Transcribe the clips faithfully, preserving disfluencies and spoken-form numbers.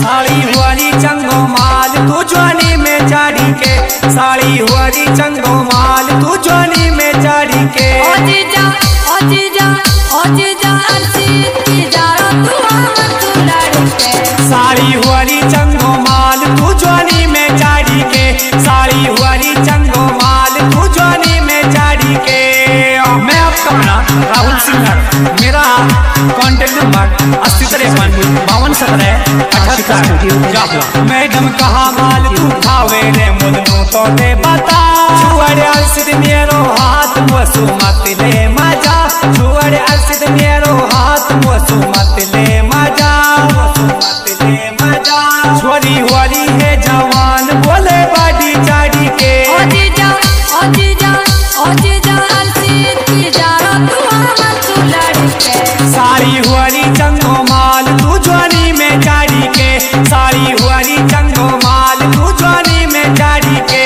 साड़ी हुआरी चंगो माल तू जवानी में जाड़ी के, साड़ी हुआरी चंगो माल तू जवानी में जाड़ी के। ओ जीजा ओ जीजा ओ जीजा अर्शिद की जारो तू हमर दुलारी के। साड़ी हुआरी चंगो माल तू जवानी में जाड़ी के, साड़ी हुआरी चंगो माल तू जवानी में जाड़ी के। मैं आपका अपना राहुल सिंगर, मेरा कॉन्टेक्ट नंबर अस्सी तिरपन बावन सत्रह अठहत्तर। मैडम कहा माल तू खावे रे मुदनो तो दे बता, छुअरे अर्शिद मेरो हाथ मुसु मत ले मजा, छुअरे अर्शिद मेरो हाथ मुसु मत ले मजा, मुसु मत ले मजा। छोरी वाली है जवान बोले बाडी चाड़ी के। ओ जीजा ओ जीजा ओ जीजा अर्शिद की जारो तू हमर दुलारी के। साड़ी हुआरी चंगो माल तू जवानी में जाड़ी के, साड़ी हुआरी चंगो माल तू जवानी में जाड़ी के।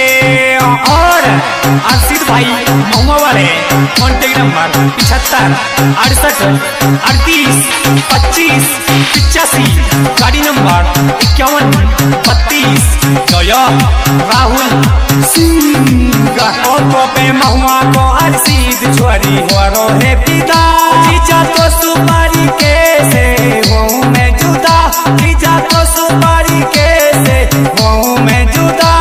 और अर्शिद भाई महुआ वाले कॉन्टेक्ट नंबर पिछहत्तर अड़सठ अड़तीस पच्चीस पिचासी, गाड़ी नंबर इक्यावन बत्तीस, जया राहुल सिंगर। और तो पे महुआ को अर्शिद छोरी हो है पिता, जीजा तो सुपारी के से वो मैं जुदा, जीजा तो सुपारी के से वो मैं जुदा,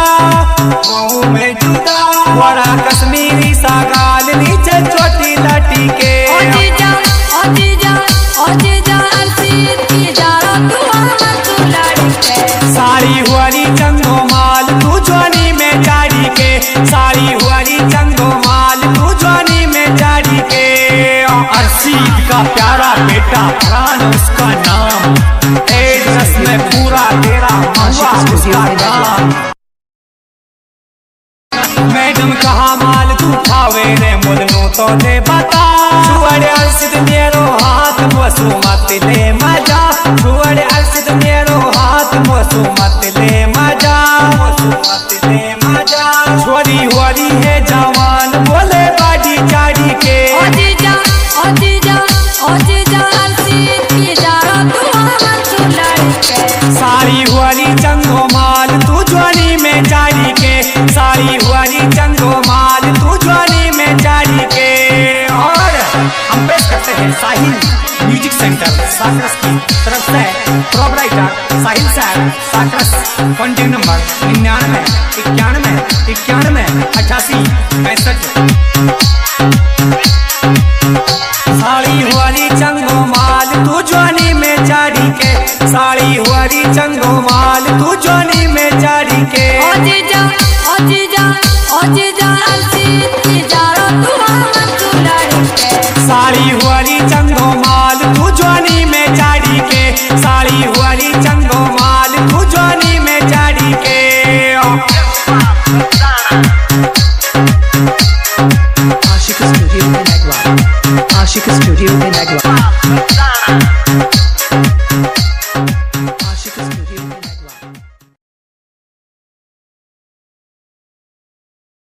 वो मैं जुदा। बड़ा कश्मीरी सा गाल नीचे छोटी लाठी के। ओ जीजा ओ जीजा ओ जीजा अर्शिद की जारो तू हमर दुलारी के। साड़ी हुआरी चंगो माल तू जवानी में जाड़ी के, साड़ी हुआरी चंगो माल तू जवानी में जाड़ी के। अर्शिद का प्यारा बेटा प्राण उसका नाम, एड्रेस में पूरा तेरा महुआ उसका नाम। मैडम कहा माल तू खावे रे मुदनो तो दे बता, छुअरे अर्शिद मेरो हाथ मुसु मत ले मजा, छुअरे अर्शिद मेरो हाथ मुसु मत ले मजा, मुसु मत ले मजा। छोरी हुआरी है जवान बोले बाडी चाड़ी के। ओ जीजा ओ जीजा ओ जीजा अर्शिद की जारो तू हमर दुलारी के। साड़ी हुआरी चंगो माल तू जवानी में जाड़ी के, साड़ी हुआरी चंगो माल तू जवानी में जाड़ी के। और हम पेश करते हैं साहिल म्यूजिक सेंटर साकरस की तरफ से प्रोपराइटर साहिल सर साकरस। कॉन्टेक्ट नंबर निन्यानवे इक्यानवे इक्यानवे अठासी पैंसठ। साड़ी हुआरी चंगो माल तू जवानी में जाड़ी के, साड़ी हुआरी चंगो माल तू जवानी में जाड़ी के। ओ जीजा ओ जीजा ओ जीजा अर्शिद की जारो तू हमर दुलारी के। साड़ी हुआरी चंगो माल तू जवानी में जाड़ी के, साड़ी हुआरी चंगो माल तू जवानी में जाड़ी के। Ashika Studio in Agua. Ashika Studio in Agua.